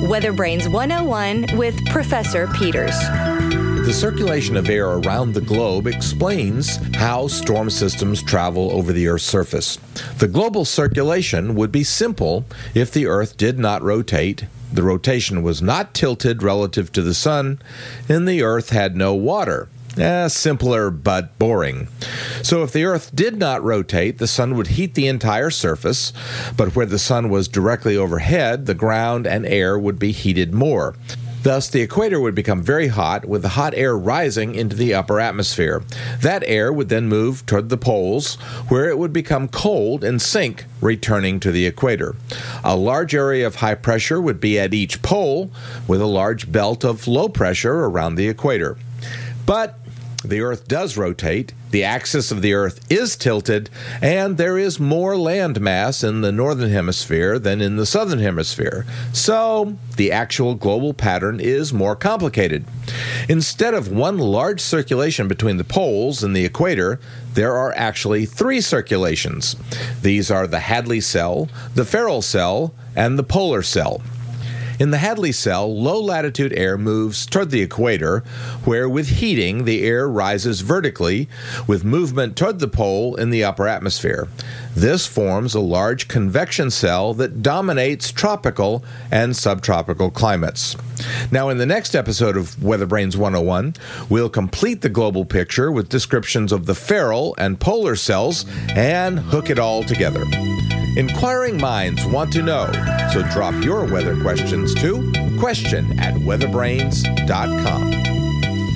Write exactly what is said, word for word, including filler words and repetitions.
Weather Brains one oh one with Professor Peters. The circulation of air around the globe explains how storm systems travel over the Earth's surface. The global circulation would be simple if the Earth did not rotate, the rotation was not tilted relative to the sun, and the Earth had no water. Eh, simpler but boring. So if the Earth did not rotate, the sun would heat the entire surface, but where the sun was directly overhead, the ground and air would be heated more. Thus, the equator would become very hot, with the hot air rising into the upper atmosphere. That air would then move toward the poles, where it would become cold and sink, returning to the equator. A large area of high pressure would be at each pole, with a large belt of low pressure around the equator. But the Earth does rotate, the axis of the Earth is tilted, and there is more land mass in the northern hemisphere than in the southern hemisphere. So, the actual global pattern is more complicated. Instead of one large circulation between the poles and the equator, there are actually three circulations. These are the Hadley cell, the Ferrel cell, and the polar cell. In the Hadley cell, low-latitude air moves toward the equator, where with heating, the air rises vertically, with movement toward the pole in the upper atmosphere. This forms a large convection cell that dominates tropical and subtropical climates. Now, in the next episode of Weather Brains one oh one, we'll complete the global picture with descriptions of the Ferrel and polar cells and hook it all together. Inquiring minds want to know, so drop your weather questions to question at weatherbrains dot com.